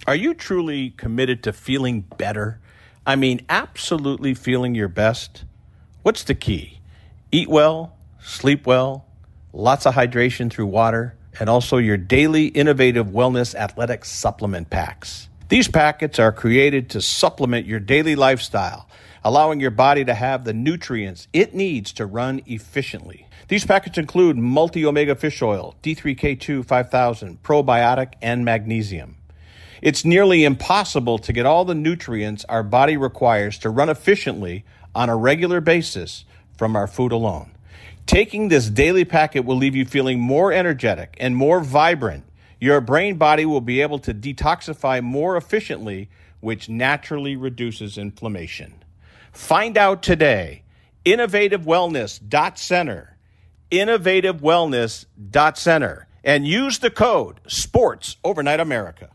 Are you truly committed to feeling better? I mean, absolutely feeling your best? What's the key? Eat well, sleep well, lots of hydration through water, and also your daily innovative wellness athletic supplement packs. These packets are created to supplement your daily lifestyle, allowing your body to have the nutrients it needs to run efficiently. These packets include multi-omega fish oil, D3K2 5000, probiotic, and magnesium. It's nearly impossible to get all the nutrients our body requires to run efficiently on a regular basis from our food alone. Taking this daily packet will leave you feeling more energetic and more vibrant. Your brain body will be able to detoxify more efficiently, which naturally reduces inflammation. Find out today. InnovativeWellness.center. InnovativeWellness.center. And use the code SPORTS Overnight America.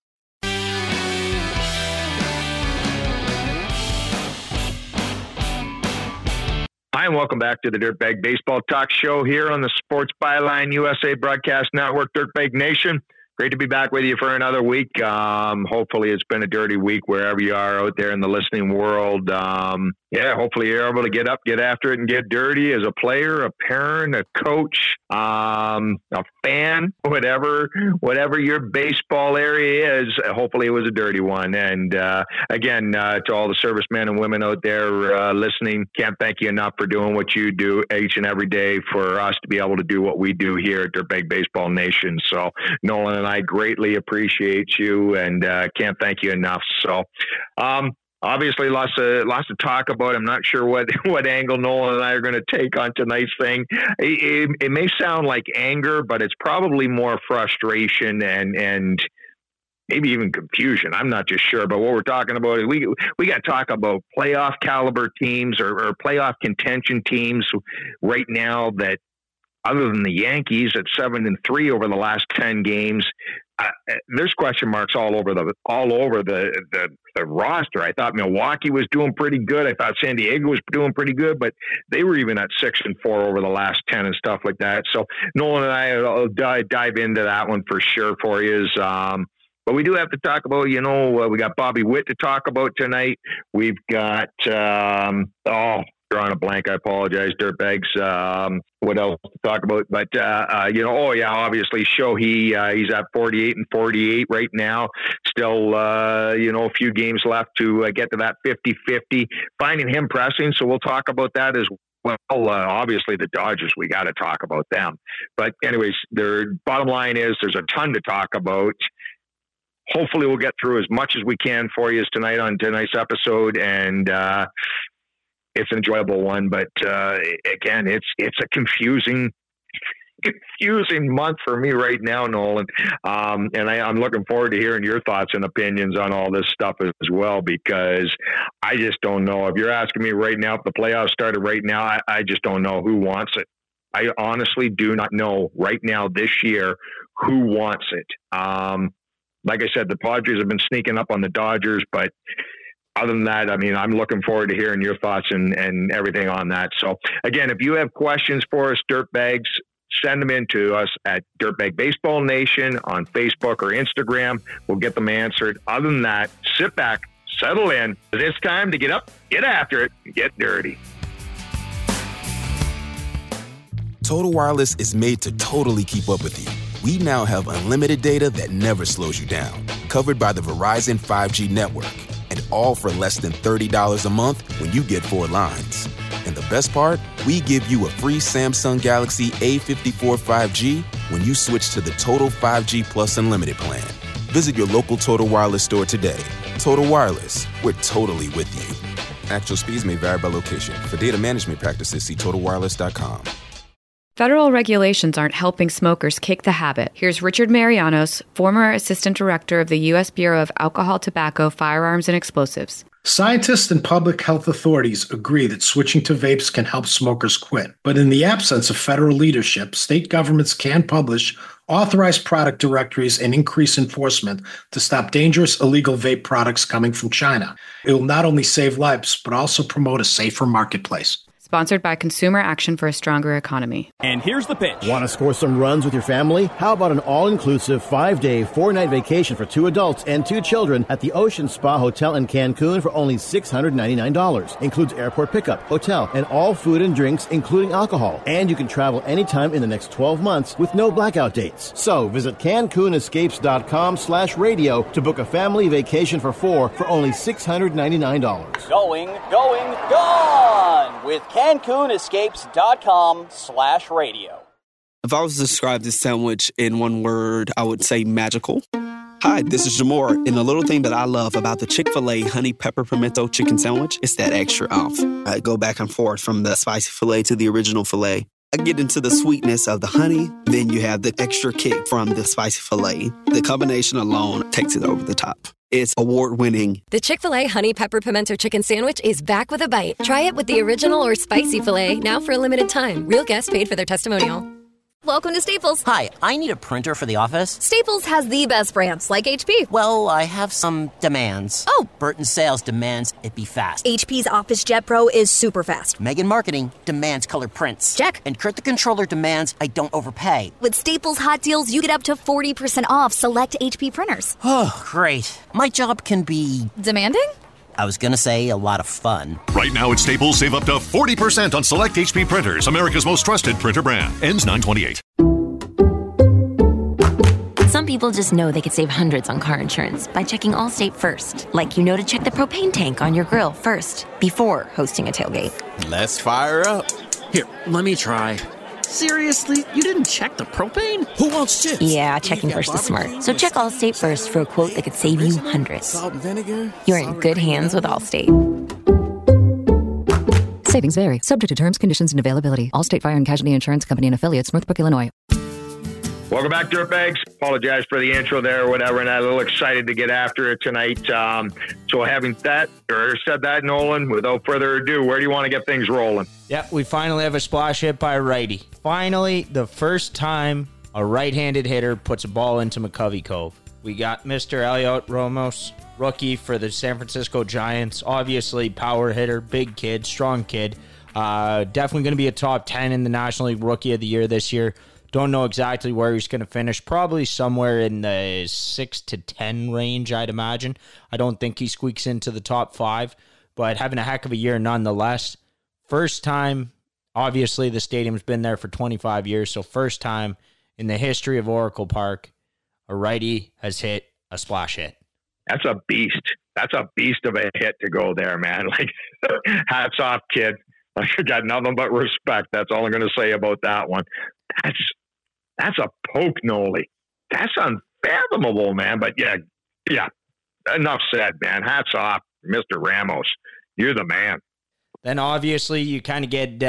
Hi, and welcome back to the Dirtbag Baseball Talk Show here on the Sports Byline USA Broadcast Network, Dirtbag Nation. Great to be back with you for another week. Hopefully it's been a dirty week wherever you are out there in the listening world. Hopefully you're able to get up, get after it, and get dirty as a player, a parent, a coach, a fan, whatever your baseball area is. Hopefully it was a dirty one. And again, to all the servicemen and women out there listening, can't thank you enough for doing what you do each and every day for us to be able to do what we do here at Dirtbag Baseball Nation. So Nolan and I greatly appreciate you and can't thank you enough. So, obviously lots to talk about. I'm not sure what angle Nolan and I are going to take on tonight's thing. It may sound like anger, but it's probably more frustration and maybe even confusion. I'm not just sure, but what we're talking about is we got to talk about playoff caliber teams or playoff contention teams right now that, other than the Yankees at 7-3 over the last 10 games, there's question marks all over the roster. I thought Milwaukee was doing pretty good. I thought San Diego was doing pretty good, but they were even at 6-4 over the last 10 and stuff like that. So Nolan and I will dive into that one for sure for you. But we do have to talk about, we got Bobby Witt to talk about tonight. We've got, drawing a blank. I apologize, dirtbags. What else to talk about? But, obviously Shohei, he's at 48-48 right now. Still, a few games left to get to that 50-50. Finding him pressing, so we'll talk about that as well. Obviously the Dodgers, we got to talk about them. But anyways, their bottom line is there's a ton to talk about. Hopefully we'll get through as much as we can for you tonight on tonight's episode. And, it's an enjoyable one, but again, it's a confusing month for me right now, Nolan. And I'm looking forward to hearing your thoughts and opinions on all this stuff as well, because I just don't know. If you're asking me right now, if the playoffs started right now, I just don't know who wants it. I honestly do not know right now this year who wants it. Like I said, the Padres have been sneaking up on the Dodgers, but other than that, I'm looking forward to hearing your thoughts and everything on that. So again, if you have questions for us, Dirtbags, send them in to us at Dirtbag Baseball Nation on Facebook or Instagram. We'll get them answered. Other than that, sit back, settle in. It's time to get up, get after it, and get dirty. Total Wireless is made to totally keep up with you. We now have unlimited data that never slows you down, covered by the Verizon 5G network. And all for less than $30 a month when you get 4 lines. And the best part? We give you a free Samsung Galaxy A54 5G when you switch to the Total 5G Plus Unlimited plan. Visit your local Total Wireless store today. Total Wireless, we're totally with you. Actual speeds may vary by location. For data management practices, see TotalWireless.com. Federal regulations aren't helping smokers kick the habit. Here's Richard Marianos, former Assistant Director of the U.S. Bureau of Alcohol, Tobacco, Firearms, and Explosives. Scientists and public health authorities agree that switching to vapes can help smokers quit. But in the absence of federal leadership, state governments can publish authorized product directories and increase enforcement to stop dangerous illegal vape products coming from China. It will not only save lives, but also promote a safer marketplace. Sponsored by Consumer Action for a Stronger Economy. And here's the pitch. Want to score some runs with your family? How about an all-inclusive 5-day, 4-night vacation for 2 adults and 2 children at the Ocean Spa Hotel in Cancun for only $699. Includes airport pickup, hotel, and all food and drinks, including alcohol. And you can travel anytime in the next 12 months with no blackout dates. So visit CancunEscapes.com/radio to book a family vacation for 4 for only $699. Going, gone with CancunEscapes.com/radio. If I was to describe this sandwich in one word, I would say magical. Hi, this is Jamor, and the little thing that I love about the Chick-fil-A honey pepper pimento chicken sandwich is that extra oomph. I go back and forth from the spicy filet to the original filet. I get into the sweetness of the honey, then you have the extra kick from the spicy filet. The combination alone takes it over the top. It's award-winning. The Chick-fil-A Honey Pepper Pimento Chicken Sandwich is back with a bite. Try it with the original or spicy filet, now for a limited time. Real guests paid for their testimonial. Welcome to Staples. Hi, I need a printer for the office. Staples has the best brands, like HP. Well, I have some demands. Oh. Burton Sales demands it be fast. HP's Office Jet Pro is super fast. Megan Marketing demands color prints. Check. And Kurt the Controller demands I don't overpay. With Staples Hot Deals, you get up to 40% off select HP printers. Oh, great. My job can be... demanding? I was going to say a lot of fun. Right now at Staples, save up to 40% on select HP printers, America's most trusted printer brand. Ends 9/28. Some people just know they could save hundreds on car insurance by checking Allstate first. Like you know to check the propane tank on your grill first before hosting a tailgate. Let's fire up. Here, let me try. Seriously? You didn't check the propane? Who wants chips? Yeah, checking first is smart. So check Allstate first for a quote that could save you hundreds. Salt and vinegar? You're in good hands with Allstate. Savings vary. Subject to terms, conditions, and availability. Allstate Fire and Casualty Insurance Company and Affiliates, Northbrook, Illinois. Welcome back, Dirtbags. Apologize for the intro there or whatever, and I'm a little excited to get after it tonight. So having said that, Nolan, without further ado, where do you want to get things rolling? Yep, we finally have a splash hit by a righty. Finally, the first time a right-handed hitter puts a ball into McCovey Cove. We got Mr. Elliot Ramos, rookie for the San Francisco Giants. Obviously, power hitter, big kid, strong kid. Definitely going to be a top 10 in the National League Rookie of the Year this year. Don't know exactly where he's going to finish. Probably somewhere in the 6 to 10 range, I'd imagine. I don't think he squeaks into the top 5, but having a heck of a year nonetheless. First time, obviously the stadium's been there for 25 years, so first time in the history of Oracle Park, a righty has hit a splash hit. That's a beast. That's a beast of a hit to go there, man. Like, hats off, kid. Like, I got nothing but respect. That's all I'm going to say about that one. That's a poke, Noli. That's unfathomable, man. But yeah. Enough said, man. Hats off, Mr. Ramos. You're the man. Then obviously you kind of get,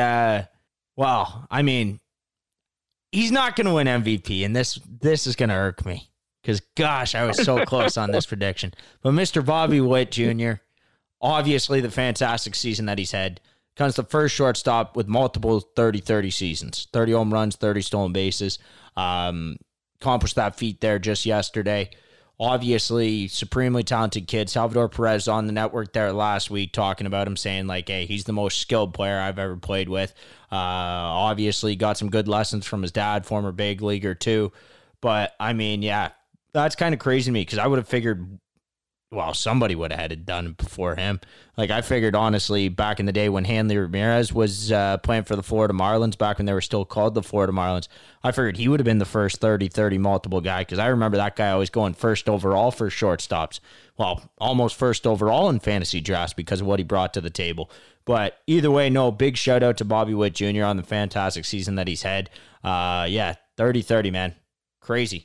he's not going to win MVP, and this is going to irk me because, gosh, I was so close on this prediction. But Mr. Bobby Witt Jr., obviously the fantastic season that he's had, becomes the first shortstop with multiple 30-30 seasons, 30 home runs, 30 stolen bases. Accomplished that feat there just yesterday. Obviously, supremely talented kid. Salvador Perez on the network there last week talking about him, saying like, hey, he's the most skilled player I've ever played with. Obviously, got some good lessons from his dad, former big leaguer too. But, that's kind of crazy to me because I would have figured, somebody would have had it done before him. Like, I figured, honestly, back in the day when Hanley Ramirez was playing for the Florida Marlins, back when they were still called the Florida Marlins, I figured he would have been the first 30-30 multiple guy because I remember that guy always going first overall for shortstops. Well, almost first overall in fantasy drafts because of what he brought to the table. But either way, big shout out to Bobby Witt Jr. on the fantastic season that he's had. 30-30, man. Crazy.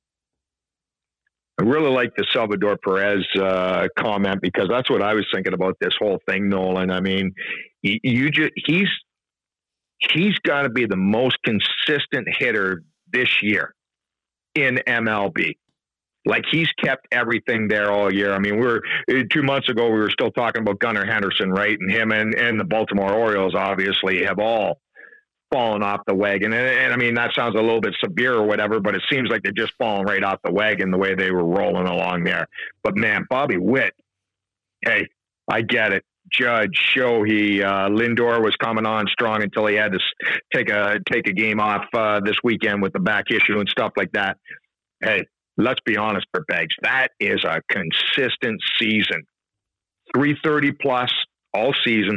I really like the Salvador Perez comment because that's what I was thinking about this whole thing, Nolan. I mean, he's got to be the most consistent hitter this year in MLB. Like, he's kept everything there all year. I mean, 2 months ago, we were still talking about Gunnar Henderson, right? And him and the Baltimore Orioles obviously have all fallen off the wagon. And I mean, that sounds a little bit severe or whatever, but it seems like they're just falling right off the wagon the way they were rolling along there. But man, Bobby Witt, hey, I get it. Judge show Lindor was coming on strong until he had to take a game off this weekend with the back issue and stuff like that. Hey, let's be honest, for Beggs, that is a consistent season. 330 plus all season,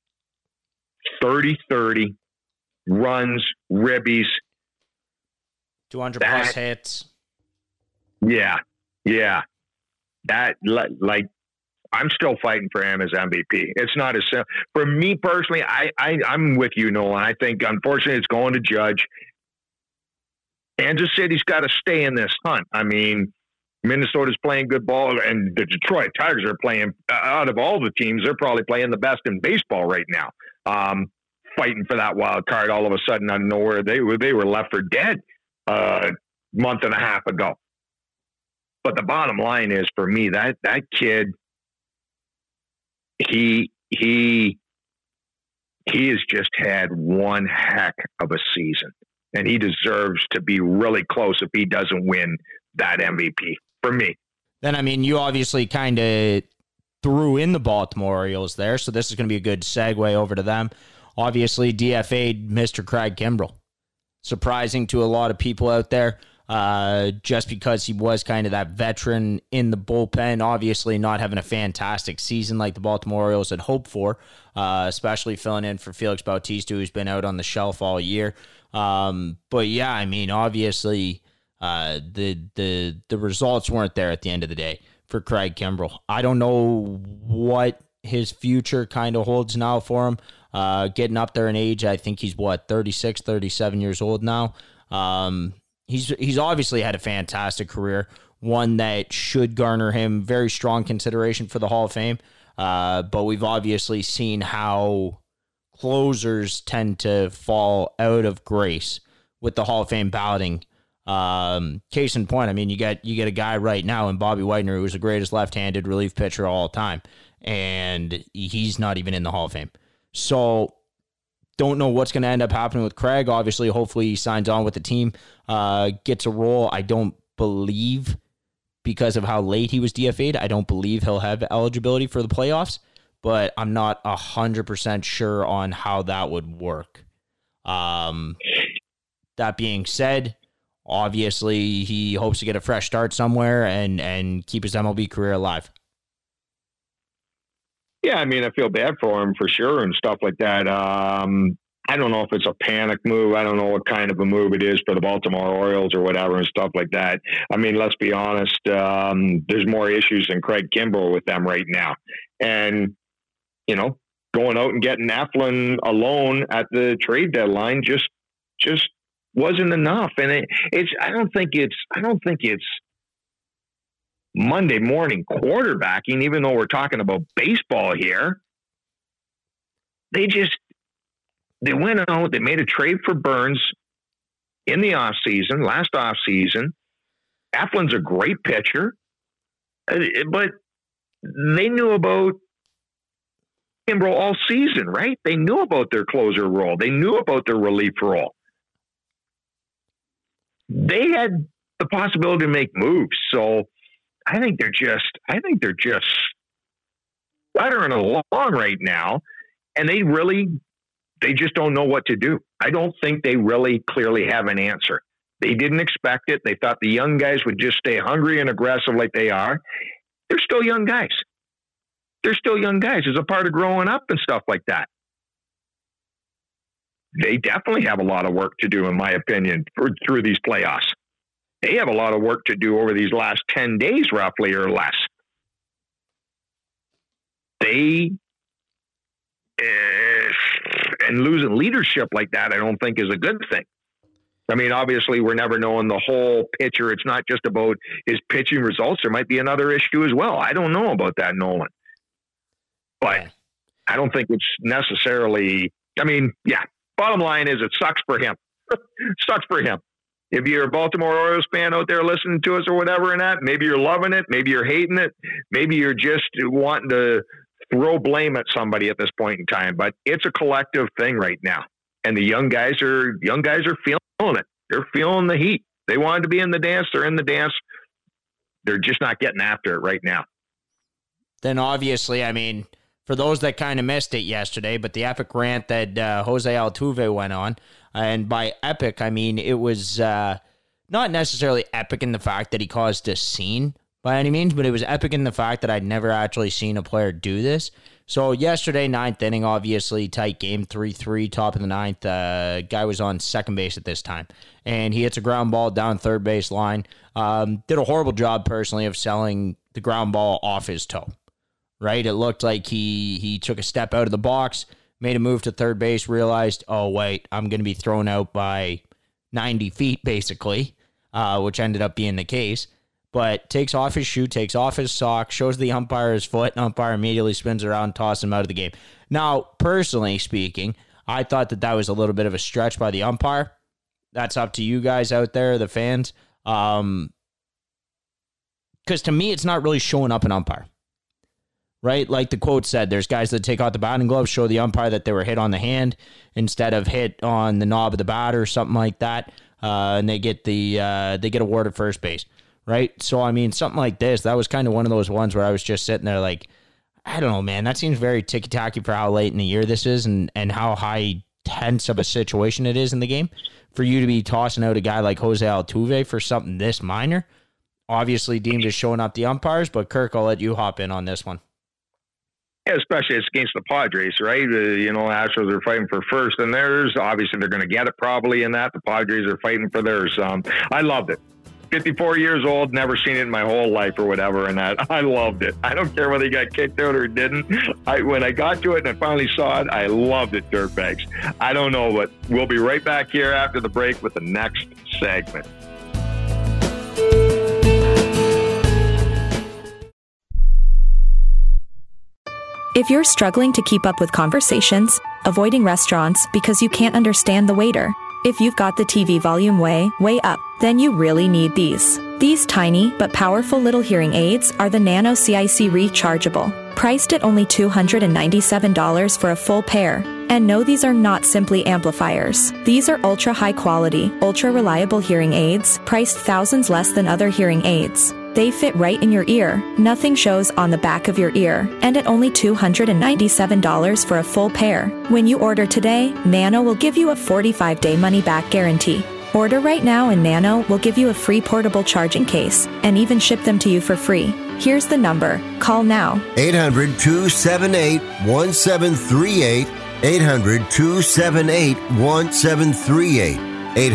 30-30, runs, ribbies. 200 plus hits. Yeah. That, like, I'm still fighting for him as MVP. It's not as simple. For me personally, I'm with you, Nolan. I think, unfortunately, it's going to Judge. Kansas City's got to stay in this hunt. I mean, Minnesota's playing good ball, and the Detroit Tigers are playing, out of all the teams, they're probably playing the best in baseball right now. Fighting for that wild card all of a sudden out of nowhere. They were left for dead a month and a half ago. But the bottom line is, for me, that kid, he has just had one heck of a season, and he deserves to be really close if he doesn't win that MVP for me. Then, I mean, you obviously kind of threw in the Baltimore Orioles there, so this is going to be a good segue over to them. Obviously, DFA'd Mr. Craig Kimbrell. Surprising to a lot of people out there, just because he was kind of that veteran in the bullpen, obviously not having a fantastic season like the Baltimore Orioles had hoped for, especially filling in for Felix Bautista, who's been out on the shelf all year. But yeah, I mean, obviously, the results weren't there at the end of the day for Craig Kimbrell. I don't know what his future kind of holds now for him. Getting up there in age, I think he's 36, 37 years old now. He's obviously had a fantastic career, one that should garner him very strong consideration for the Hall of Fame. But we've obviously seen how closers tend to fall out of grace with the Hall of Fame balloting. Case in point, I mean, you get a guy right now in Bobby Widener, who's the greatest left-handed relief pitcher of all time, and he's not even in the Hall of Fame. So don't know what's going to end up happening with Craig. Obviously, hopefully he signs on with the team, gets a role. I don't believe, because of how late he was DFA'd, I don't believe he'll have eligibility for the playoffs, but I'm not 100% sure on how that would work. That being said, obviously he hopes to get a fresh start somewhere and keep his MLB career alive. Yeah, I mean, I feel bad for him for sure and stuff like that. I don't know if it's a panic move. I don't know what kind of a move it is for the Baltimore Orioles or whatever and stuff like that. I mean, let's be honest. There's more issues than Craig Kimbrell with them right now. And, you know, going out and getting Eflin alone at the trade deadline just wasn't enough. And I don't think it's Monday morning quarterbacking, even though we're talking about baseball here. They went out, they made a trade for Burns in the last offseason. Eflin's a great pitcher, but they knew about Kimbrell all season, right? They knew about their closer role. They knew about their relief role. They had the possibility to make moves. So I think they're just sputtering along right now, and they just don't know what to do. I don't think they really clearly have an answer. They didn't expect it. They thought the young guys would just stay hungry and aggressive like they are. They're still young guys. As a part of growing up and stuff like that. They definitely have a lot of work to do, in my opinion, through these playoffs. They have a lot of work to do over these last 10 days, roughly, or less. And losing leadership like that, I don't think is a good thing. I mean, obviously, we're never knowing the whole picture. It's not just about his pitching results. There might be another issue as well. I don't know about that, Nolan. But I don't think it's necessarily, I mean, yeah, bottom line is it sucks for him. Sucks for him. If you're a Baltimore Orioles fan out there listening to us or whatever and that, maybe you're loving it, maybe you're hating it, maybe you're just wanting to throw blame at somebody at this point in time. But it's a collective thing right now. And the young guys are feeling it. They're feeling the heat. They wanted to be in the dance. They're in the dance. They're just not getting after it right now. Then obviously, I mean, for those that kind of missed it yesterday, but the epic rant that Jose Altuve went on, and by epic, I mean it was not necessarily epic in the fact that he caused a scene by any means, but it was epic in the fact that I'd never actually seen a player do this. So yesterday, 9th inning, obviously tight game, 3-3, top of the 9th. Guy was on second base at this time, and he hits a ground ball down third base line. Did a horrible job, personally, of selling the ground ball off his toe. Right? It looked like he took a step out of the box, made a move to third base, realized, oh, wait, I'm going to be thrown out by 90 feet, basically, which ended up being the case. But takes off his shoe, takes off his sock, shows the umpire his foot, and umpire immediately spins around, tosses him out of the game. Now, personally speaking, I thought that was a little bit of a stretch by the umpire. That's up to you guys out there, the fans. Because to me, it's not really showing up an umpire. Right? Like the quote said, there's guys that take out the batting gloves, show the umpire that they were hit on the hand instead of hit on the knob of the bat or something like that. And they get awarded first base. Right? So, I mean, something like this, that was kind of one of those ones where I was just sitting there like, I don't know, man, that seems very ticky-tacky for how late in the year this is and how high tense of a situation it is in the game. For you to be tossing out a guy like Jose Altuve for something this minor, obviously deemed as showing up the umpires, but Kirk, I'll let you hop in on this one. Yeah, especially it's against the Padres, right? Astros are fighting for first and theirs. Obviously, they're going to get it probably in that. The Padres are fighting for theirs. I loved it. 54 years old, never seen it in my whole life or whatever, and I loved it. I don't care whether he got kicked out or didn't. When I got to it and I finally saw it, I loved it, Dirtbags. I don't know, but we'll be right back here after the break with the next segment. If you're struggling to keep up with conversations, avoiding restaurants because you can't understand the waiter, if you've got the TV volume way up, then you really need these. These tiny but powerful little hearing aids are the Nano CIC Rechargeable, priced at only $297 for a full pair. And no, these are not simply amplifiers. These are ultra high quality, ultra reliable hearing aids, priced thousands less than other hearing aids. They fit right in your ear, nothing shows on the back of your ear, and at only $297 for a full pair. When you order today, Nano will give you a 45-day money-back guarantee. Order right now and Nano will give you a free portable charging case and even ship them to you for free. Here's the number. Call now. 800-278-1738. 800-278-1738.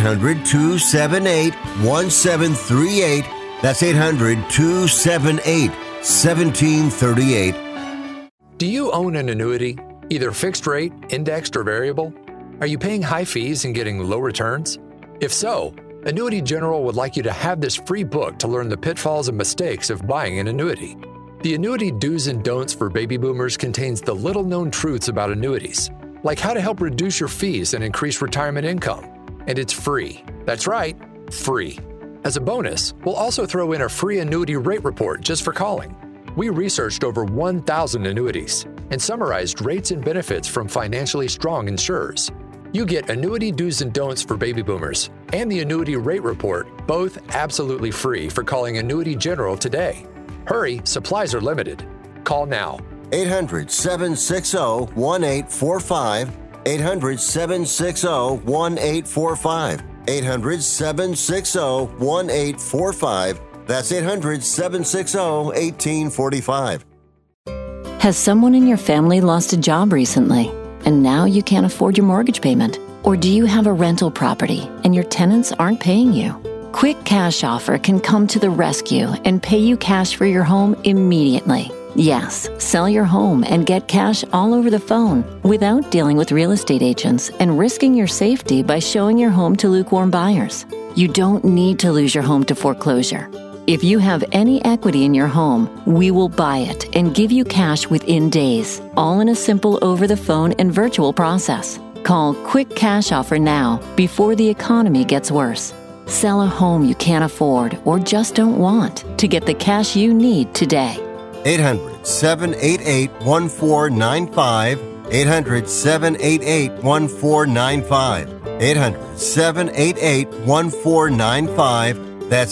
800-278-1738. That's 800-278-1738. Do you own an annuity, either fixed rate, indexed, or variable? Are you paying high fees and getting low returns? If so, Annuity General would like you to have this free book to learn the pitfalls and mistakes of buying an annuity. The Annuity Do's and Don'ts for Baby Boomers contains the little-known truths about annuities, like how to help reduce your fees and increase retirement income. And it's free. That's right, free. As a bonus, we'll also throw in a free annuity rate report just for calling. We researched over 1,000 annuities and summarized rates and benefits from financially strong insurers. You get Annuity Do's and Don'ts for Baby Boomers and the Annuity Rate Report, both absolutely free for calling Annuity General today. Hurry, supplies are limited. Call now. 800-760-1845. 800-760-1845. 800-760-1845. That's 800-760-1845. Has someone in your family lost a job recently, and now you can't afford your mortgage payment? Or do you have a rental property and your tenants aren't paying you? Quick Cash Offer can come to the rescue and pay you cash for your home immediately. Yes, sell your home and get cash all over the phone without dealing with real estate agents and risking your safety by showing your home to lukewarm buyers. You don't need to lose your home to foreclosure. If you have any equity in your home, we will buy it and give you cash within days, all in a simple over-the-phone and virtual process. Call Quick Cash Offer now before the economy gets worse. Sell a home you can't afford or just don't want to get the cash you need today. 800-788-1495. 800-788-1495. 800-788-1495. That's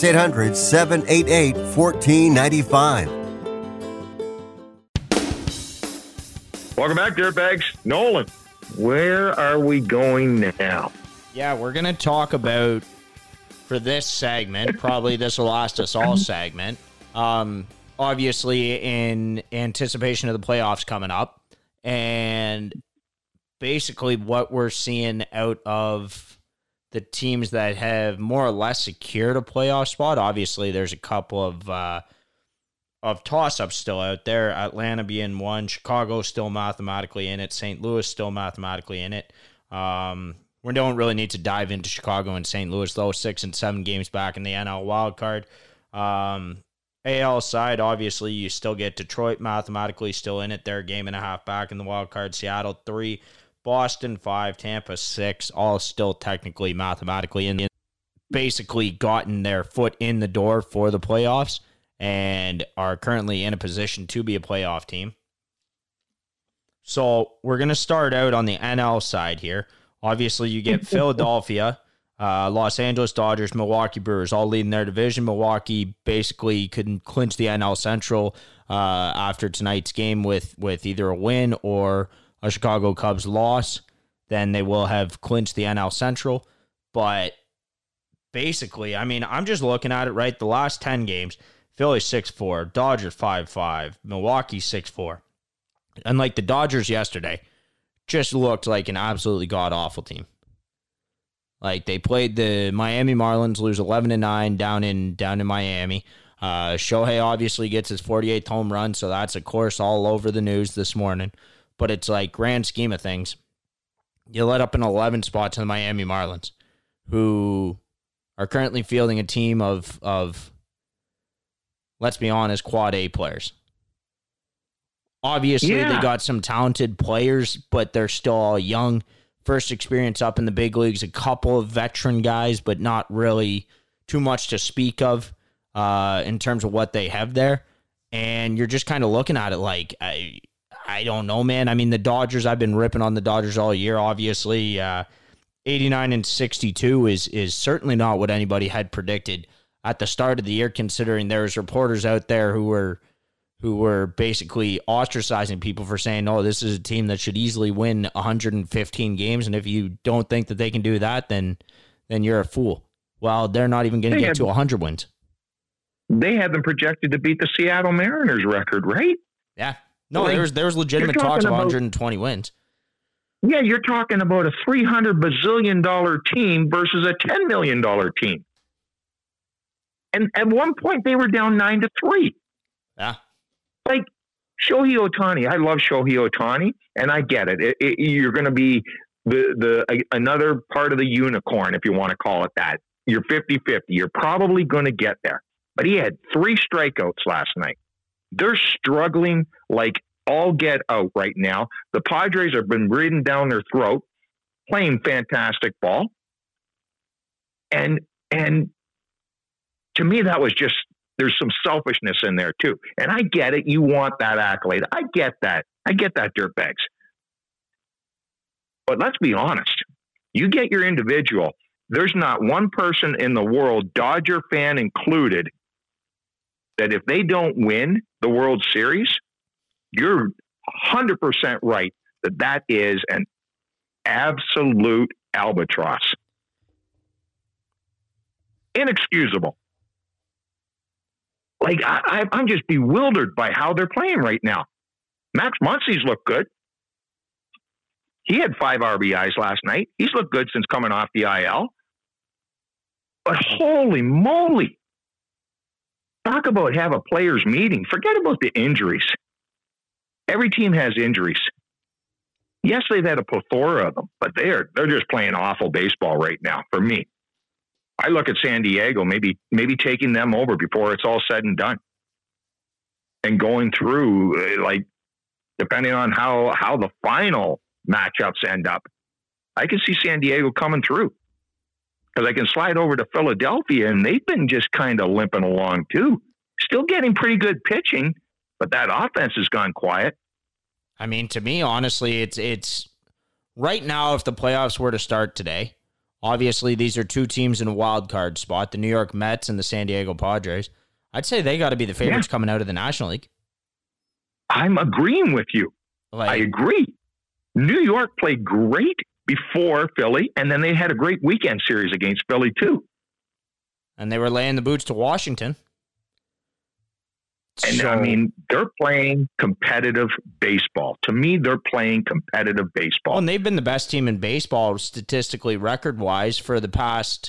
800-788-1495. Welcome back, Dirtbags. Nolan, where are we going now? Yeah, we're going to talk about, for this segment, probably this will last us all segment, obviously in anticipation of the playoffs coming up, and basically what we're seeing out of the teams that have more or less secured a playoff spot. Obviously, there's a couple of toss-ups still out there, Atlanta being one, Chicago still mathematically in it, St. Louis still mathematically in it. We don't really need to dive into Chicago and St. Louis, though, 6 and 7 games back in the NL wildcard. AL side, obviously, you still get Detroit mathematically still in it. They're a game and a half back in the wildcard. Seattle 3, Boston 5, Tampa 6, all still technically mathematically in. Basically gotten their foot in the door for the playoffs and are currently in a position to be a playoff team. So we're going to start out on the NL side here. Obviously, you get Philadelphia, Los Angeles Dodgers, Milwaukee Brewers, all leading their division. Milwaukee basically couldn't clinch the NL Central after tonight's game with either a win or a Chicago Cubs loss. Then they will have clinched the NL Central. But basically, I mean, I'm just looking at it, right? The last 10 games, Philly 6-4, Dodgers 5-5, Milwaukee 6-4. Unlike the Dodgers yesterday, just looked like an absolutely god-awful team. Like, they played the Miami Marlins, lose 11-9 down in Miami. Shohei obviously gets his 48th home run, so that's, of course, all over the news this morning. But it's like, grand scheme of things, you let up an 11 spot to the Miami Marlins, who are currently fielding a team of let's be honest, quad A players. Obviously, They got some talented players, but they're still all young. First experience up in the big leagues, a couple of veteran guys, but not really too much to speak of in terms of what they have there. And you're just kind of looking at it like, I don't know, man. I mean, the Dodgers, I've been ripping on the Dodgers all year, obviously. 89-62 is certainly not what anybody had predicted at the start of the year, considering there's reporters out there who were basically ostracizing people for saying, oh, this is a team that should easily win 115 games, and if you don't think that they can do that, then you're a fool. Well, they're not even going to get to 100 wins. They had them projected to beat the Seattle Mariners record, right? Yeah. No, like, there was legitimate talks of 120 wins. Yeah, you're talking about a $300 bazillion team versus a $10 million team. And at one point, they were down 9-3. Yeah. Like, Shohei Ohtani, I love Shohei Ohtani, and I get it. You're going to be another part of the unicorn, if you want to call it that. You're 50-50. You're probably going to get there. But he had 3 strikeouts last night. They're struggling like all get out right now. The Padres have been breathing down their throat, playing fantastic ball. And to me, that was just, there's some selfishness in there too. And I get it. You want that accolade. I get that. Dirtbags. But let's be honest. You get your individual. There's not one person in the world, Dodger fan included, that if they don't win the World Series, you're 100% right that is an absolute albatross. Inexcusable. Like, I'm just bewildered by how they're playing right now. Max Muncy's looked good. He had 5 RBIs last night. He's looked good since coming off the IL. But holy moly. Talk about have a players meeting. Forget about the injuries. Every team has injuries. Yes, they've had a plethora of them, but they're just playing awful baseball right now for me. I look at San Diego, maybe taking them over before it's all said and done. And going through, like, depending on how the final matchups end up, I can see San Diego coming through. Because I can slide over to Philadelphia, and they've been just kind of limping along too. Still getting pretty good pitching, but that offense has gone quiet. I mean, to me, honestly, it's right now, if the playoffs were to start today, obviously these are 2 teams in a wild card spot, the New York Mets and the San Diego Padres. I'd say they got to be the favorites coming out of the National League. I'm agreeing with you. I agree. New York played great before Philly, and then they had a great weekend series against Philly, too. And they were laying the boots to Washington. And, I mean, they're playing competitive baseball. To me, they're playing competitive baseball. Well, and they've been the best team in baseball, statistically, record-wise, for the past,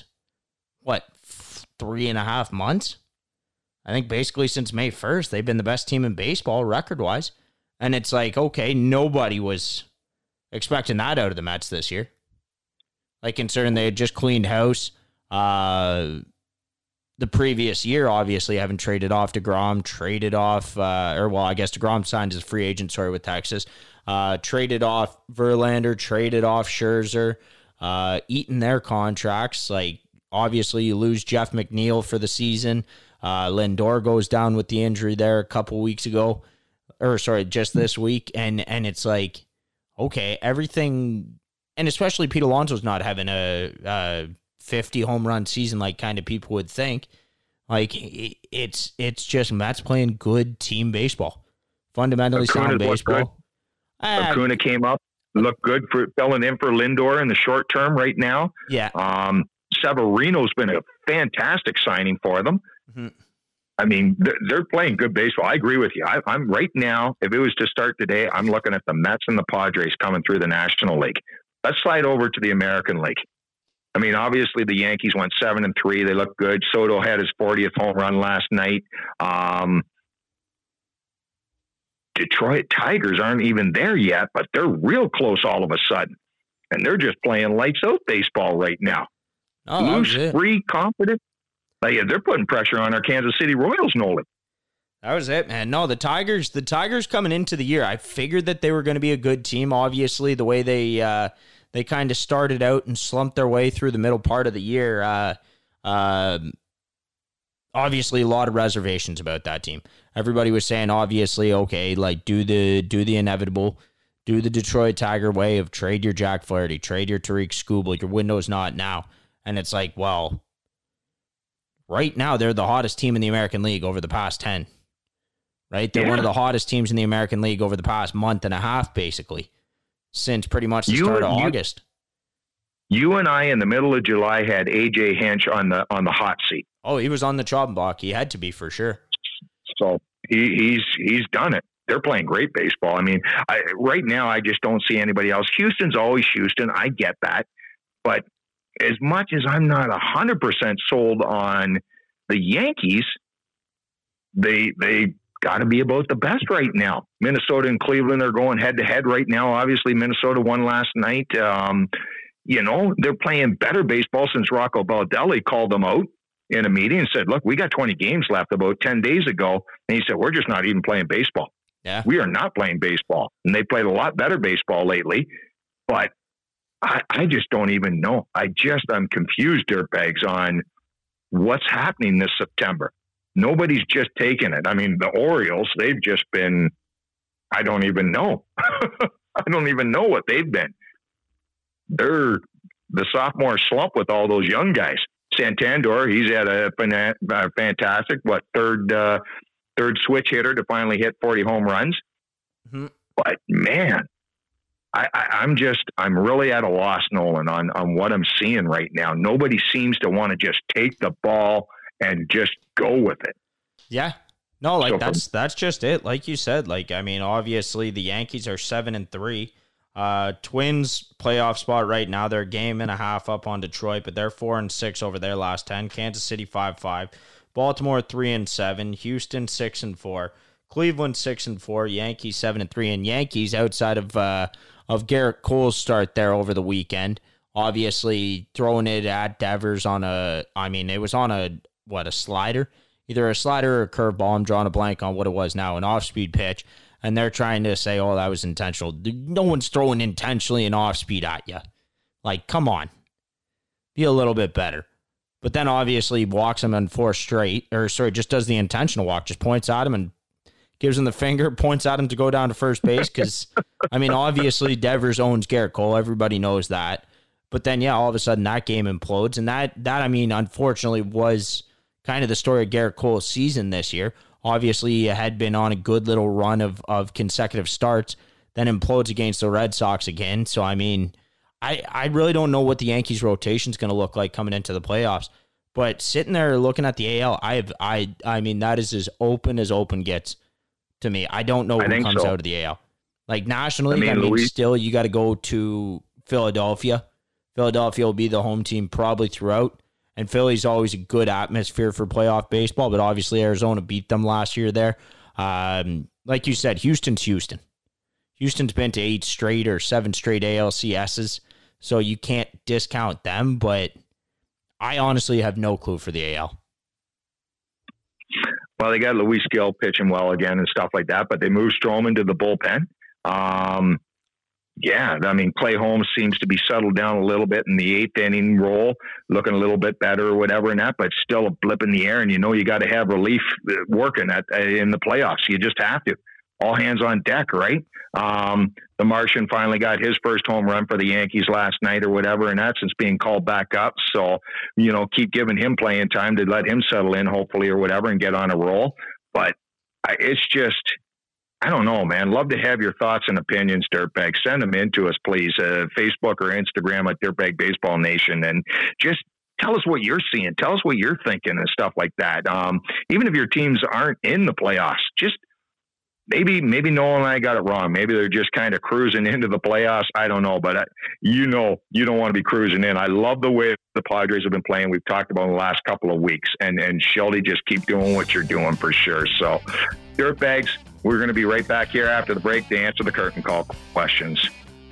3.5 months? I think basically since May 1st, they've been the best team in baseball, record-wise. And it's like, okay, nobody was expecting that out of the Mets this year. Like, considering they had just cleaned house. The previous year, obviously, having traded off DeGrom, I guess DeGrom signed as a free agent, with Texas. Traded off Verlander, traded off Scherzer, eaten their contracts. Like, obviously, you lose Jeff McNeil for the season. Lindor goes down with the injury there a couple weeks ago. Just this week. And it's like, okay, everything, and especially Pete Alonso's not having a 50 home run season like kind of people would think. Like, it's just Mets playing good team baseball, fundamentally sound baseball. Acuna came up, looked good for filling in for Lindor in the short term right now. Yeah. Severino's been a fantastic signing for them. Mm-hmm. I mean, they're playing good baseball. I agree with you. I'm right now, if it was to start today, I'm looking at the Mets and the Padres coming through the National League. Let's slide over to the American League. I mean, obviously the Yankees went 7-3. They look good. Soto had his 40th home run last night. Detroit Tigers aren't even there yet, but they're real close all of a sudden. And they're just playing lights out baseball right now. Loose, free, confident. They're putting pressure on our Kansas City Royals, Nolan. That was it, man. No, the Tigers coming into the year, I figured that they were going to be a good team. Obviously, the way they kind of started out and slumped their way through the middle part of the year. Obviously, a lot of reservations about that team. Everybody was saying, obviously, okay, like do the inevitable, do the Detroit Tiger way of trade your Jack Flaherty, trade your Tariq Skubal. Your window's not now, and it's like, well, right now they're the hottest team in the American League over the past 10. Right, they're one of the hottest teams in the American League over the past month and a half, basically. Since pretty much the start of August. You and I, in the middle of July, had AJ Hinch on the hot seat. Oh, he was on the chopping block. He had to be, for sure. So he's done it. They're playing great baseball. I mean, right now I just don't see anybody else. Houston's always Houston. I get that, but as much as I'm not 100% sold on the Yankees, they got to be about the best right now. Minnesota and Cleveland are going head to head right now. Obviously, Minnesota won last night. They're playing better baseball since Rocco Baldelli called them out in a meeting and said, look, we got 20 games left about 10 days ago. And he said, we're just not even playing baseball. Yeah. We are not playing baseball. And they played a lot better baseball lately. But I just don't even know. I'm confused, dirtbags, on what's happening this September. Nobody's just taken it. I mean, the Orioles, they've just been, I don't even know. I don't even know what they've been. They're the sophomore slump with all those young guys. Santander, he's had a fantastic, third switch hitter to finally hit 40 home runs. Mm-hmm. But man, I'm really at a loss, Nolan, on what I'm seeing right now. Nobody seems to want to just take the ball and just go with it. Yeah. No, that's just it. Like you said, obviously the Yankees are 7-3. Twins playoff spot right now. They're a game and a half up on Detroit, but they're 4-6 over their last 10. Kansas City 5-5. Baltimore 3-7. Houston 6-4. Cleveland 6-4. Yankees 7-3. And Yankees, outside of Garrett Cole's start there over the weekend, obviously throwing it at Devers it was on a slider, either a slider or a curveball. I'm drawing a blank on what it was now, an off-speed pitch. And they're trying to say, oh, that was intentional. No one's throwing intentionally an off-speed at you. Like, come on. Be a little bit better. But then obviously walks him on 4 straight. Just does the intentional walk. Just points at him and gives him the finger, points at him to go down to first base. Because, obviously Devers owns Garrett Cole. Everybody knows that. But then, all of a sudden that game implodes. And that unfortunately was kind of the story of Garrett Cole's season this year. Obviously, he had been on a good little run of consecutive starts then implodes against the Red Sox again. So, I mean, I really don't know what the Yankees' rotation is going to look like coming into the playoffs. But sitting there looking at the AL, I mean, that is as open gets to me. I don't know who comes out of the AL. Like, nationally, I mean still, you got to go to Philadelphia. Philadelphia will be the home team probably throughout. And Philly's always a good atmosphere for playoff baseball, but obviously Arizona beat them last year there. Like you said, Houston's Houston. Houston's been to 8 straight or 7 straight ALCSs, so you can't discount them, but I honestly have no clue for the AL. Well, they got Luis Gil pitching well again and stuff like that, but they moved Stroman to the bullpen. Yeah, I mean, Clay Holmes seems to be settled down a little bit in the 8th inning role, looking a little bit better or whatever and that, but still a blip in the air, and you got to have relief working in the playoffs. You just have to. All hands on deck, right? The Martian finally got his first home run for the Yankees last night or whatever, and that's since being called back up. So, keep giving him playing time to let him settle in, hopefully, or whatever, and get on a roll. But it's just, I don't know, man. Love to have your thoughts and opinions, Dirtbag. Send them in to us, please. Facebook or Instagram at Dirtbag Baseball Nation, and just tell us what you're seeing. Tell us what you're thinking and stuff like that. Even if your teams aren't in the playoffs, just Maybe Noel and I got it wrong. Maybe they're just kind of cruising into the playoffs. I don't know, but you don't want to be cruising in. I love the way the Padres have been playing. We've talked about in the last couple of weeks. And Sheldy, just keep doing what you're doing for sure. So, Dirtbags, we're going to be right back here after the break to answer the curtain call questions.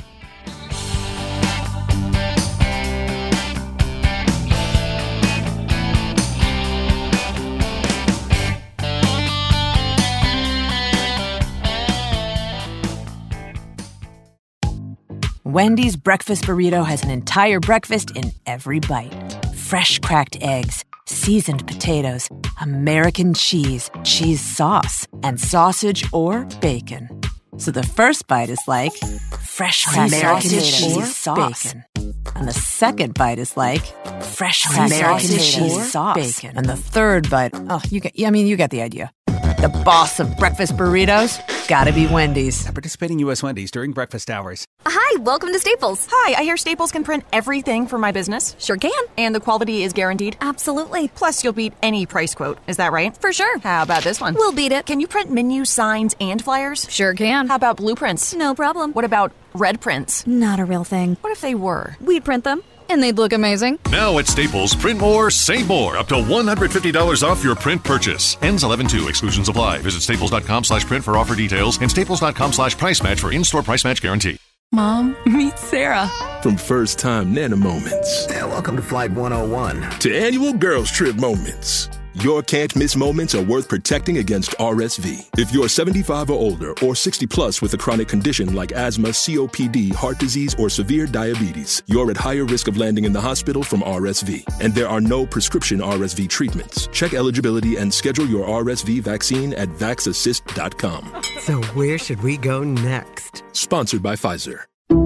Wendy's breakfast burrito has an entire breakfast in every bite. Fresh cracked eggs, seasoned potatoes, American cheese, cheese sauce, and sausage or bacon. So the first bite is like fresh American cheese sauce. Bacon. And the second bite is like fresh American cheese sauce. Bacon. And the third bite, you get the idea. The boss of breakfast burritos, gotta be Wendy's. At participating U.S. Wendy's during breakfast hours. Hi, welcome to Staples. Hi, I hear Staples can print everything for my business. Sure can. And the quality is guaranteed? Absolutely. Plus, you'll beat any price quote. Is that right? For sure. How about this one? We'll beat it. Can you print menus, signs, and flyers? Sure can. How about blueprints? No problem. What about red prints? Not a real thing. What if they were? We'd print them. And they'd look amazing. Now at Staples, print more, save more. Up to $150 off your print purchase. Ends 11/2. Exclusions apply. Visit staples.com/print for offer details and staples.com/price match for in-store price match guarantee. Mom, meet Sarah. From first time Nana moments. Yeah, welcome to Flight 101. To annual girls trip moments. Your can't miss moments are worth protecting against RSV. If you're 75 or older or 60 plus with a chronic condition like asthma, COPD, heart disease, or severe diabetes, you're at higher risk of landing in the hospital from RSV. And there are no prescription RSV treatments. Check eligibility and schedule your RSV vaccine at vaxassist.com. So where should we go next? Sponsored by Pfizer.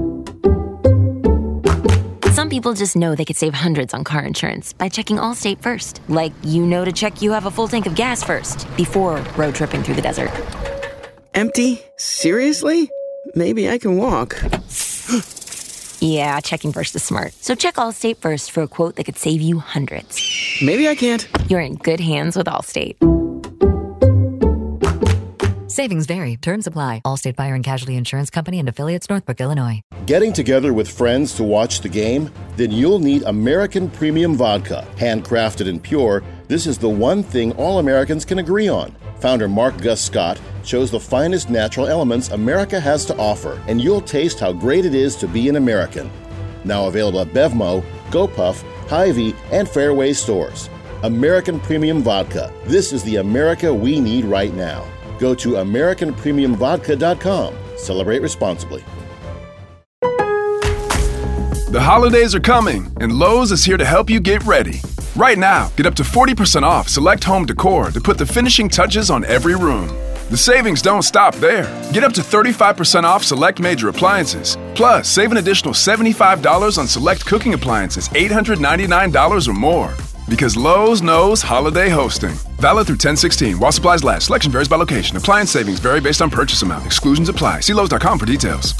Some people just know they could save hundreds on car insurance by checking Allstate first. Like, to check you have a full tank of gas first before road tripping through the desert. Empty? Seriously? Maybe I can walk. Yeah, checking first is smart. So check Allstate first for a quote that could save you hundreds. Maybe I can't. You're in good hands with Allstate. Savings vary. Terms apply. Allstate Fire and Casualty Insurance Company and Affiliates, Northbrook, Illinois. Getting together with friends to watch the game? Then you'll need American Premium Vodka. Handcrafted and pure, this is the one thing all Americans can agree on. Founder Mark Gus Scott chose the finest natural elements America has to offer, and you'll taste how great it is to be an American. Now available at Bevmo, GoPuff, Hy-Vee, and Fairway stores. American Premium Vodka. This is the America we need right now. Go to AmericanPremiumVodka.com. Celebrate responsibly. The holidays are coming, and Lowe's is here to help you get ready. Right now, get up to 40% off select home decor to put the finishing touches on every room. The savings don't stop there. Get up to 35% off select major appliances. Plus, save an additional $75 on select cooking appliances, $899 or more. Because Lowe's knows holiday hosting. Valid through 10/16 while supplies last. Selection varies by location. Appliance savings vary based on purchase amount. Exclusions apply. See Lowe's.com for details.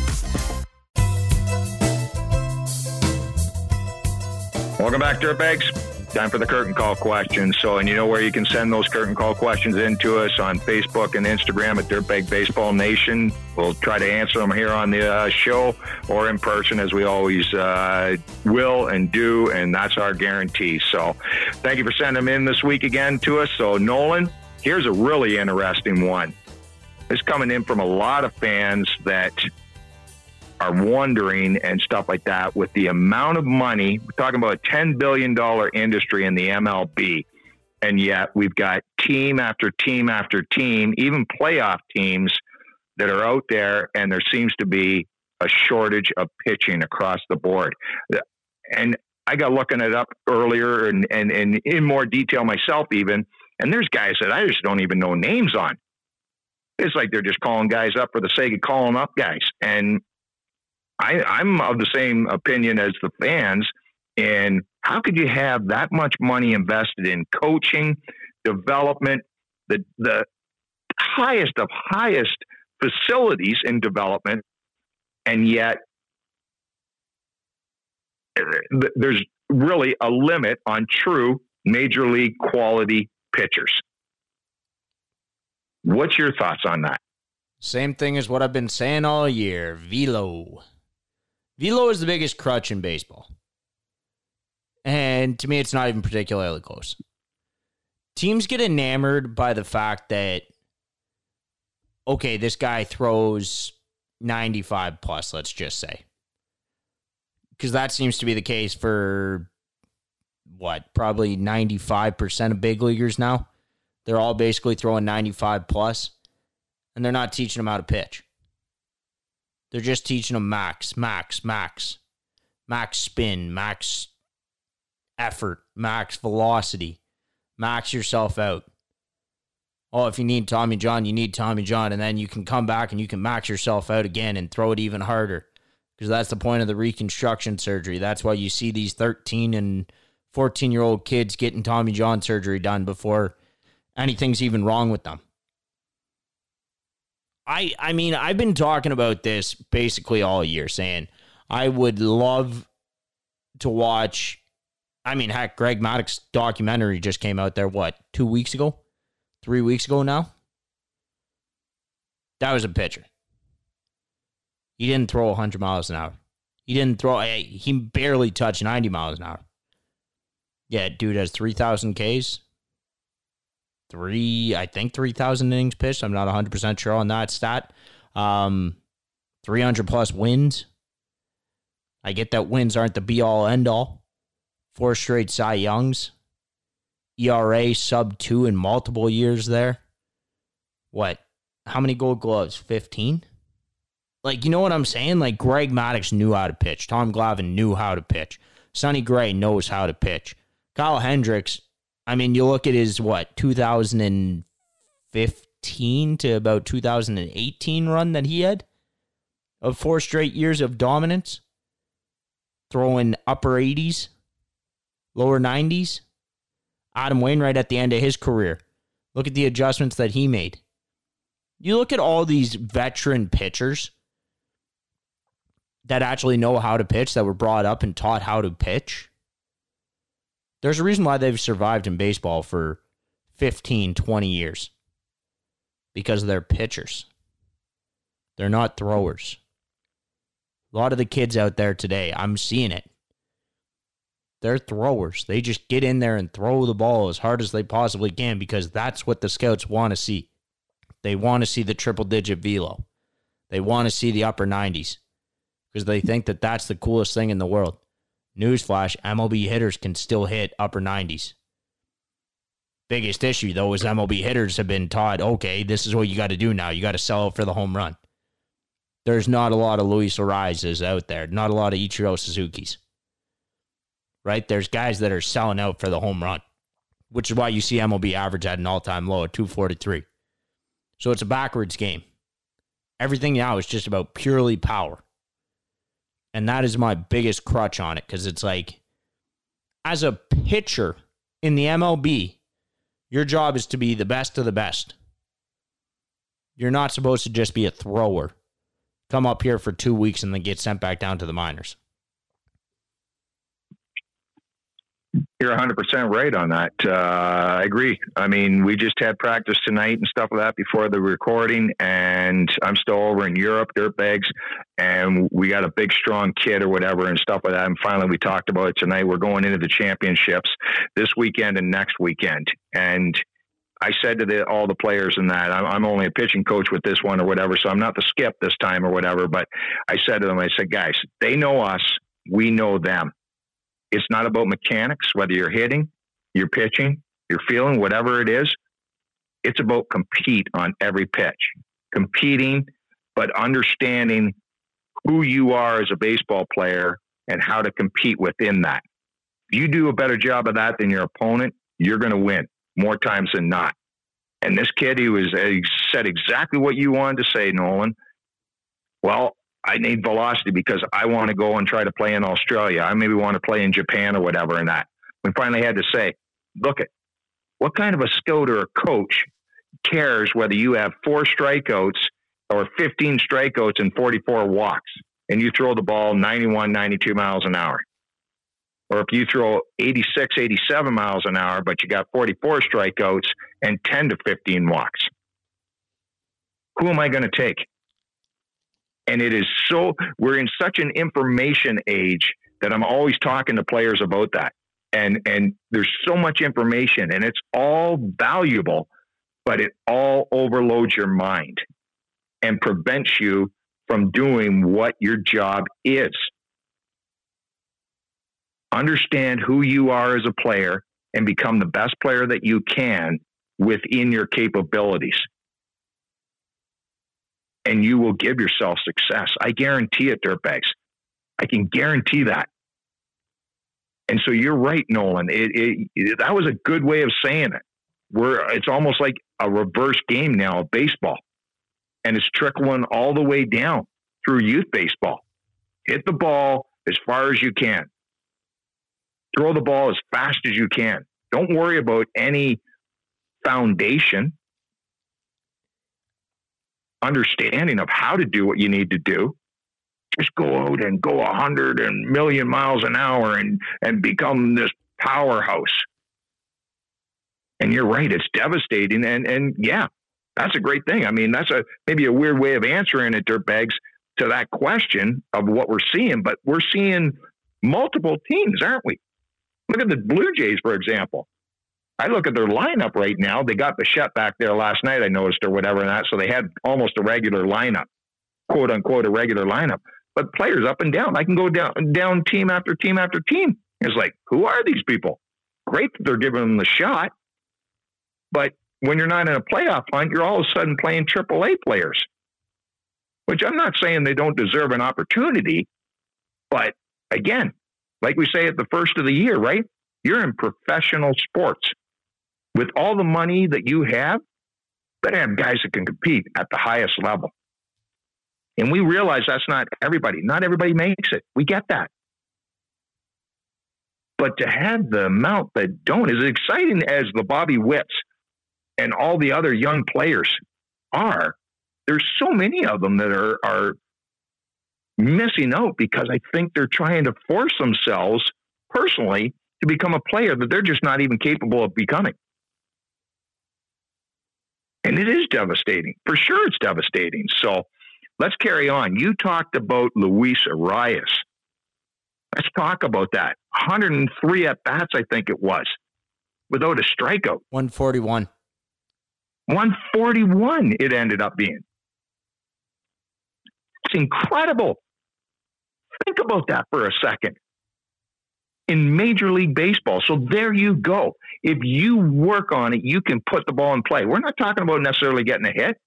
Welcome back, Dirtbags. Time for the curtain call questions. So, and you know where you can send those curtain call questions in to us on Facebook and Instagram at Dirtbag Baseball Nation. We'll try to answer them here on the show or in person, as we always will and do, and that's our guarantee. So thank you for sending them in this week again to us. So, Nolan, here's a really interesting one. It's coming in from a lot of fans that are wondering and stuff like that with the amount of money. We're talking about a $10 billion industry in the MLB. And yet we've got team after team after team, even playoff teams that are out there. And there seems to be a shortage of pitching across the board. And I got looking it up earlier and in more detail myself even. And there's guys that I just don't even know names on. It's like they're just calling guys up for the sake of calling up guys. And I'm of the same opinion as the fans. And how could you have that much money invested in coaching, development, the highest of highest facilities in development, and yet there's really a limit on true major league quality pitchers? What's your thoughts on that? Same thing as what I've been saying all year. Velo. Velo is the biggest crutch in baseball. And to me, it's not even particularly close. Teams get enamored by the fact that, okay, this guy throws 95 plus, let's just say. Because that seems to be the case for, probably 95% of big leaguers now. They're all basically throwing 95 plus, and they're not teaching them how to pitch. They're just teaching them max spin, max effort, max velocity, max yourself out. Oh, if you need Tommy John, you need Tommy John, and then you can come back and you can max yourself out again and throw it even harder, because that's the point of the reconstruction surgery. That's why you see these 13 and 14-year-old kids getting Tommy John surgery done before anything's even wrong with them. I mean, I've been talking about this basically all year, saying I would love to watch. I mean, heck, Greg Maddox's documentary just came out there, 2 weeks ago? 3 weeks ago now? That was a pitcher. He didn't throw 100 miles an hour. He barely touched 90 miles an hour. Yeah, dude has 3,000 Ks. 3,000 innings pitched. I'm not 100% sure on that stat. 300 plus wins. I get that wins aren't the be-all, end-all. 4 straight Cy Youngs. ERA sub 2 in multiple years there. How many Gold Gloves? 15? You know what I'm saying? Greg Maddux knew how to pitch. Tom Glavine knew how to pitch. Sonny Gray knows how to pitch. Kyle Hendricks, I mean, you look at his, 2015 to about 2018 run that he had of 4 straight years of dominance, throwing upper 80s, lower 90s. Adam Wainwright at the end of his career. Look at the adjustments that he made. You look at all these veteran pitchers that actually know how to pitch, that were brought up and taught how to pitch. There's a reason why they've survived in baseball for 15, 20 years. Because they're pitchers. They're not throwers. A lot of the kids out there today, I'm seeing it. They're throwers. They just get in there and throw the ball as hard as they possibly can because that's what the scouts want to see. They want to see the triple-digit velo. They want to see the upper 90s because they think that that's the coolest thing in the world. Newsflash, MLB hitters can still hit upper 90s. Biggest issue, though, is MLB hitters have been taught, okay, this is what you got to do now. You got to sell it for the home run. There's not a lot of Luis Arraez's out there. Not a lot of Ichiro Suzuki's. Right? There's guys that are selling out for the home run, which is why you see MLB average at an all-time low of 243. So it's a backwards game. Everything now is just about purely power. And that is my biggest crutch on it because it's like, as a pitcher, in the MLB, your job is to be the best of the best. You're not supposed to just be a thrower. Come up here for 2 weeks and then get sent back down to the minors. You're 100% right on that. I agree. I mean, we just had practice tonight and stuff like that before the recording, and I'm still over in Europe, dirtbags, and we got a big, strong kid or whatever and stuff like that. And finally, we talked about it tonight. We're going into the championships this weekend and next weekend. And I said to all the players in that, I'm only a pitching coach with this one or whatever, so I'm not the skip this time or whatever. But I said to them, I said, guys, they know us. We know them. It's not about mechanics, whether you're hitting, you're pitching, you're feeling, whatever it is. It's about compete on every pitch. Competing, but understanding who you are as a baseball player and how to compete within that. If you do a better job of that than your opponent, you're going to win more times than not. And this kid, he said exactly what you wanted to say, Nolan. Well, I need velocity because I want to go and try to play in Australia. I maybe want to play in Japan or whatever and that. We finally had to say, look at what kind of a scout or a coach cares whether you have 4 strikeouts or 15 strikeouts and 44 walks and you throw the ball 91, 92 miles an hour. Or if you throw 86, 87 miles an hour, but you got 44 strikeouts and 10 to 15 walks. Who am I going to take? And it is we're in such an information age that I'm always talking to players about that. And there's so much information and it's all valuable, but it all overloads your mind and prevents you from doing what your job is. Understand who you are as a player and become the best player that you can within your capabilities. And you will give yourself success. I guarantee it, dirtbags. I can guarantee that. And so you're right, Nolan. That was a good way of saying it. It's almost like a reverse game now of baseball. And it's trickling all the way down through youth baseball. Hit the ball as far as you can. Throw the ball as fast as you can. Don't worry about any foundation. Understanding of how to do what you need to do. Just go out and go 100 and million miles an hour and become this powerhouse. And you're right, it's devastating. And yeah, that's a great thing. I mean, that's maybe a weird way of answering it, dirtbags, to that question of what we're seeing. But we're seeing multiple teams, aren't we? Look at the Blue Jays, for example. I look at their lineup right now. They got Bichette back there last night, I noticed, or whatever, and that. So they had almost a regular lineup, quote unquote, a regular lineup. But players up and down. I can go down team after team after team. It's like, who are these people? Great that they're giving them the shot. But when you're not in a playoff hunt, you're all of a sudden playing AAA players, which I'm not saying they don't deserve an opportunity. But again, like we say at the first of the year, right? You're in professional sports. With all the money that you have, better have guys that can compete at the highest level. And we realize that's not everybody. Not everybody makes it. We get that. But to have the amount that don't, as exciting as the Bobby Witts and all the other young players are, there's so many of them that are missing out because I think they're trying to force themselves personally to become a player that they're just not even capable of becoming. And it is devastating. For sure it's devastating. So let's carry on. You talked about Luis Arias. Let's talk about that. 103 at-bats, I think it was, without a strikeout. 141. 141 it ended up being. It's incredible. Think about that for a second. In Major League Baseball. So there you go. If you work on it, you can put the ball in play. We're not talking about necessarily getting a hit.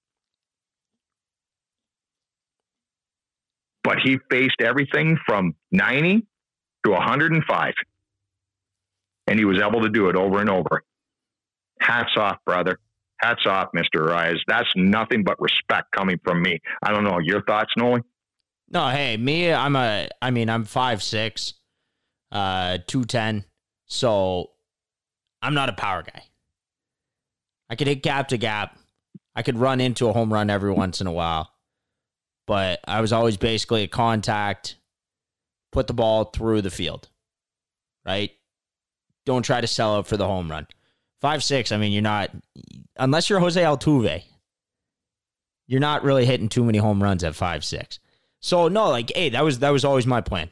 But he faced everything from 90 to 105. And he was able to do it over and over. Hats off, brother. Hats off, Mr. Arias. That's nothing but respect coming from me. I don't know. Your thoughts, Nolan? No, hey, me, I'm 5'6", 210. So I'm not a power guy. I could hit gap to gap. I could run into a home run every once in a while. But I was always basically a contact, put the ball through the field, right? Don't try to sell out for the home run. 5'6", I mean, you're not, unless you're Jose Altuve, you're not really hitting too many home runs at 5'6". So, no, like, hey, that was always my plan.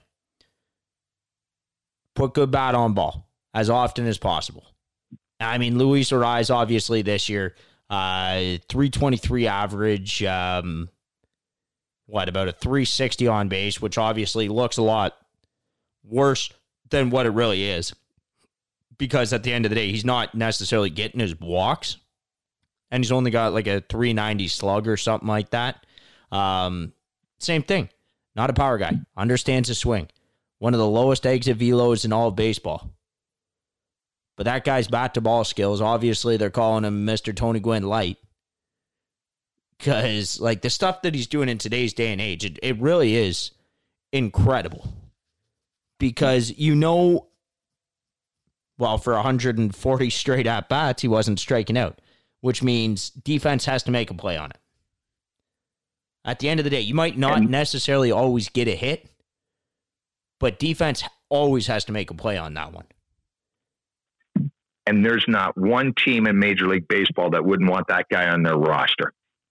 Put good bat on ball as often as possible. I mean, Luis Arraez, obviously, this year, 323 average, about a 360 on base, which obviously looks a lot worse than what it really is. Because at the end of the day, he's not necessarily getting his walks. And he's only got like a 390 slug or something like that. Same thing. Not a power guy. Understands his swing. One of the lowest exit velos in all of baseball. But that guy's bat-to-ball skills, obviously they're calling him Mr. Tony Gwynn Light. Because, like, the stuff that he's doing in today's day and age, it really is incredible. Because, you know, well, for 140 straight at-bats, he wasn't striking out. Which means defense has to make a play on it. At the end of the day, you might not necessarily always get a hit, but defense always has to make a play on that one. And there's not one team in Major League Baseball that wouldn't want that guy on their roster.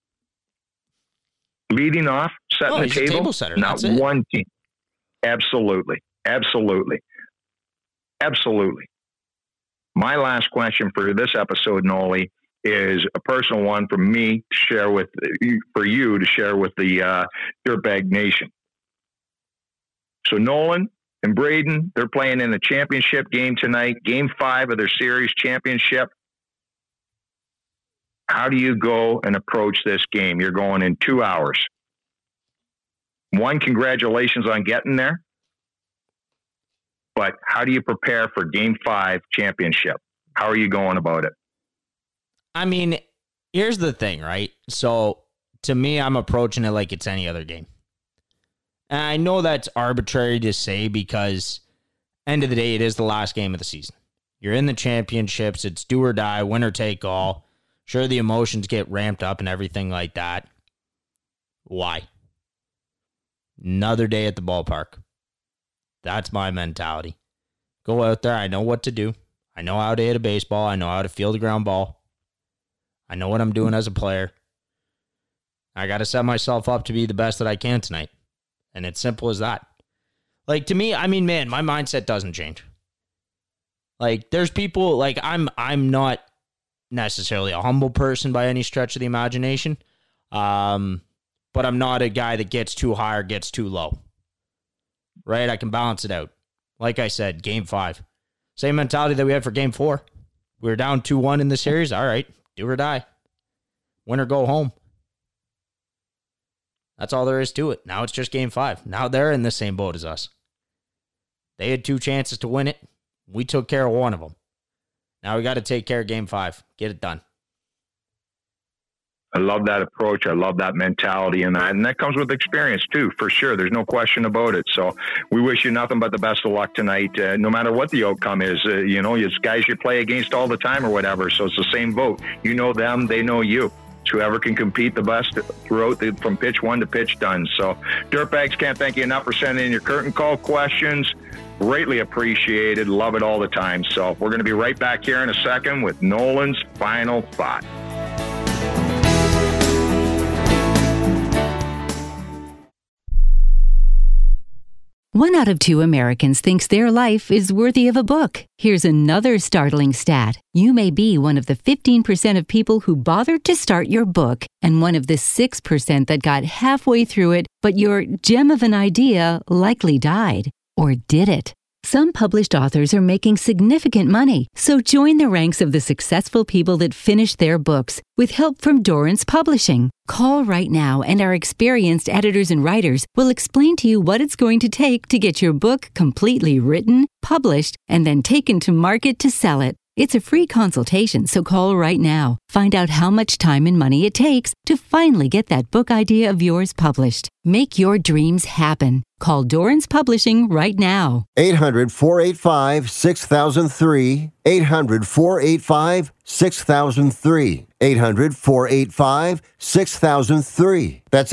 Leading off, setting the table, table setter, not one team. Absolutely. Absolutely. Absolutely. My last question for this episode, Noli, is a personal one from me to share with for you to share with the Dirtbag Nation. So Nolan and Braden, they're playing in the championship game tonight, Game 5 of their series championship. How do you go and approach this game? You're going in 2 hours. One, congratulations on getting there. But how do you prepare for Game 5 championship? How are you going about it? I mean, here's the thing, right? So, to me, I'm approaching it like it's any other game. And I know that's arbitrary to say because, end of the day, it is the last game of the season. You're in the championships. It's do or die, winner take all. Sure, the emotions get ramped up and everything like that. Why? Another day at the ballpark. That's my mentality. Go out there. I know what to do. I know how to hit a baseball. I know how to field a ground ball. I know what I'm doing as a player. I got to set myself up to be the best that I can tonight. And it's simple as that. Like, to me, I mean, man, my mindset doesn't change. Like, there's people, like, I'm not necessarily a humble person by any stretch of the imagination. But I'm not a guy that gets too high or gets too low. Right? I can balance it out. Like I said, Game 5. Same mentality that we had for Game 4. We were down 2-1 in the series. All right. Do or die. Win or go home. That's all there is to it. Now it's just Game 5. Now they're in the same boat as us. They had 2 chances to win it. We took care of one of them. Now we got to take care of Game 5. Get it done. I love that approach. I love that mentality, and that comes with experience too, for sure. There's no question about it. So we wish you nothing but the best of luck tonight, no matter what the outcome is. You know, it's guys you play against all the time or whatever, so it's the same vote. You know them, they know you. It's whoever can compete the best throughout from pitch 1 to pitch done. So Dirtbags, can't thank you enough for sending in your curtain call questions. Greatly appreciated. Love it all the time. So we're going to be right back here in a second with Nolan's final thought. One out of 2 Americans thinks their life is worthy of a book. Here's another startling stat. You may be one of the 15% of people who bothered to start your book and one of the 6% that got halfway through it, but your gem of an idea likely died. Or did it? Some published authors are making significant money, so join the ranks of the successful people that finished their books with help from Dorrance Publishing. Call right now and our experienced editors and writers will explain to you what it's going to take to get your book completely written, published, and then taken to market to sell it. It's a free consultation, so call right now. Find out how much time and money it takes to finally get that book idea of yours published. Make your dreams happen. Call Dorrance Publishing right now. 800-485-6003. 800-485-6003. 800-485-6003. That's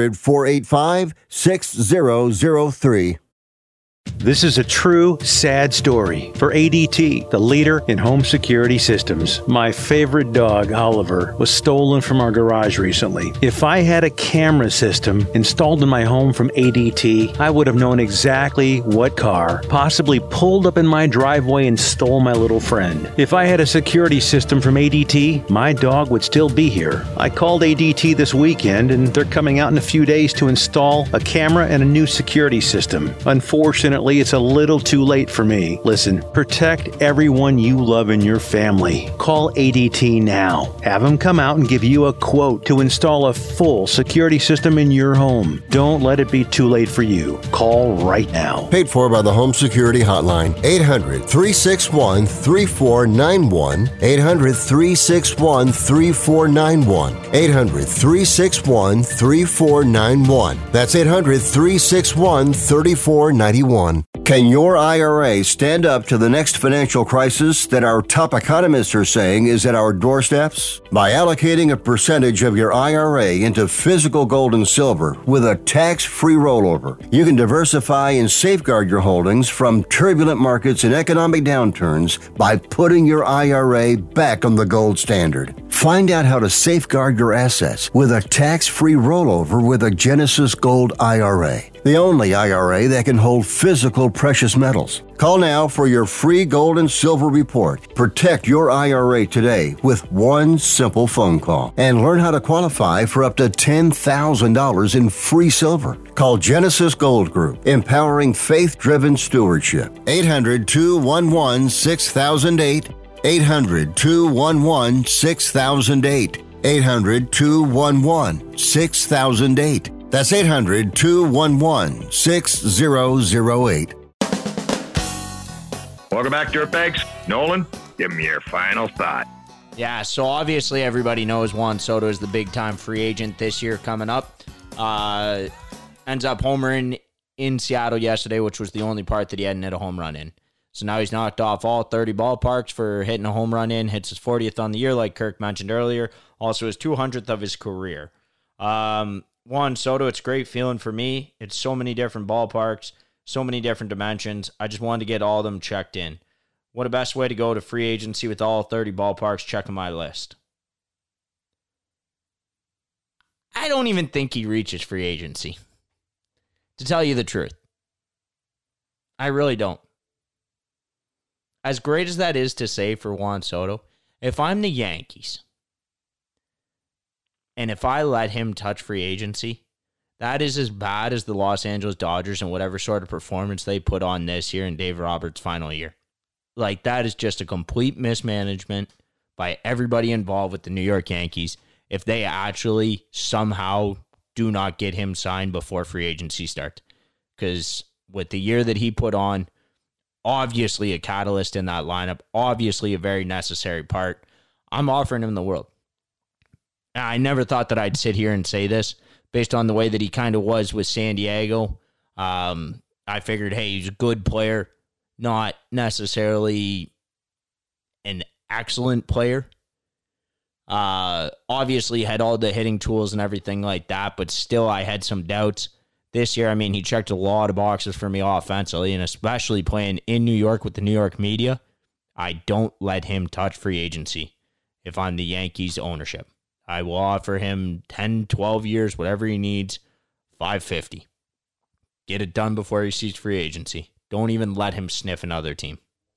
800-485-6003. This is a true, sad story for ADT, the leader in home security systems. My favorite dog, Oliver, was stolen from our garage recently. If I had a camera system installed in my home from ADT, I would have known exactly what car possibly pulled up in my driveway and stole my little friend. If I had a security system from ADT, my dog would still be here. I called ADT this weekend, and they're coming out in a few days to install a camera and a new security system. Unfortunately, it's a little too late for me. Listen, protect everyone you love in your family. Call ADT now. Have them come out and give you a quote to install a full security system in your home. Don't let it be too late for you. Call right now. Paid for by the Home Security Hotline. 800-361-3491. 800-361-3491. 800-361-3491. That's 800-361-3491. Can your IRA stand up to the next financial crisis that our top economists are saying is at our doorsteps? By allocating a percentage of your IRA into physical gold and silver with a tax-free rollover, you can diversify and safeguard your holdings from turbulent markets and economic downturns by putting your IRA back on the gold standard. Find out how to safeguard your assets with a tax-free rollover with a Genesis Gold IRA, the only IRA that can hold physical precious metals. Call now for your free gold and silver report. Protect your IRA today with one simple phone call and learn how to qualify for up to $10,000 in free silver. Call Genesis Gold Group, empowering faith-driven stewardship. 800-211-6008. 800-211-6008. 800-211-6008. That's 800-211-6008. Welcome back, Dirtbags. Nolan, give me your final thought. Yeah, so obviously everybody knows Juan Soto is the big-time free agent this year coming up. Ends up homering in Seattle yesterday, which was the only part that he hadn't hit a home run in. So now he's knocked off all 30 ballparks for hitting a home run in, hits his 40th on the year, like Kirk mentioned earlier. Also his 200th of his career. Juan Soto, it's a great feeling for me. It's so many different ballparks, so many different dimensions. I just wanted to get all of them checked in. What a best way to go to free agency with all 30 ballparks checking my list. I don't even think he reaches free agency, to tell you the truth. I really don't. As great as that is to say for Juan Soto, if I'm the Yankees, and if I let him touch free agency, that is as bad as the Los Angeles Dodgers and whatever sort of performance they put on this year in Dave Roberts' final year. Like, that is just a complete mismanagement by everybody involved with the New York Yankees if they actually somehow do not get him signed before free agency starts. Because with the year that he put on, obviously a catalyst in that lineup, obviously a very necessary part, I'm offering him the world. I never thought that I'd sit here and say this based on the way that he kind of was with San Diego. I figured, hey, he's a good player, not necessarily an excellent player. Obviously had all the hitting tools and everything like that, but still I had some doubts. This year, I mean, he checked a lot of boxes for me offensively, and especially playing in New York with the New York media, I don't let him touch free agency if I'm the Yankees ownership. I will offer him 10, 12 years, whatever he needs, $550. Get it done before he sees free agency. Don't even let him sniff another team.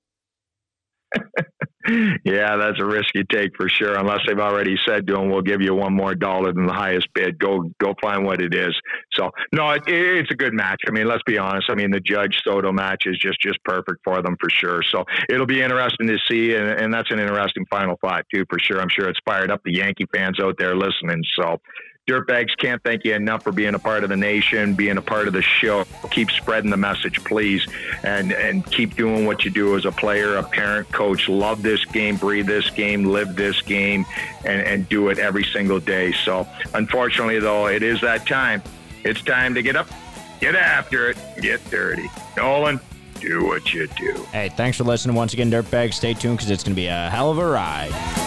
Yeah, that's a risk you take for sure. Unless they've already said to him, we'll give you $1 more than the highest bid. Go find what it is. So, no, it's a good match. I mean, let's be honest. I mean, the Judge-Soto match is just perfect for them for sure. So it'll be interesting to see, and that's an interesting final thought too, for sure. I'm sure it's fired up the Yankee fans out there listening. So Dirtbags, can't thank you enough for being a part of the nation, being a part of the show. Keep spreading the message, please, and keep doing what you do as a player, a parent, coach. Love this game, breathe this game, live this game, and do it every single day. So, unfortunately, though, it is that time. It's time to get up, get after it, get dirty. Nolan, do what you do. Hey, thanks for listening once again, Dirtbags. Stay tuned because it's going to be a hell of a ride.